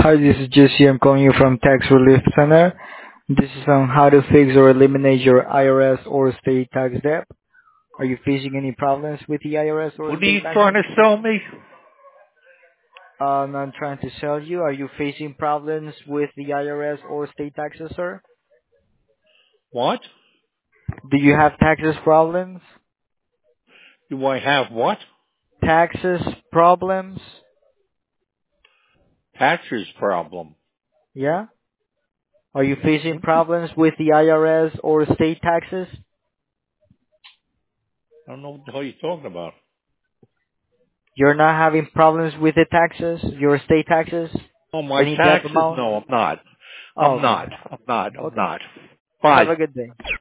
Hi, this is Jesse. I'm calling you from Tax Relief Center. This is on how to fix or eliminate your IRS or state tax debt. Are you facing any problems with the IRS or What are you state trying taxes? to sell me? I'm trying to sell you. Are you facing problems with the IRS or state taxes, sir? What? Do you have taxes problems? Do I have what? Taxes problems? Taxes problem. Yeah? Are you facing What? I problems with the IRS or state taxes? don't know what the hell you're talking about. You're not having problems with the taxes, your state taxes? Oh, my Any debt taxes? amount? No, I'm not. Oh, I'm okay. not. I'm not. I'm Okay. not. Have Bye. a good day.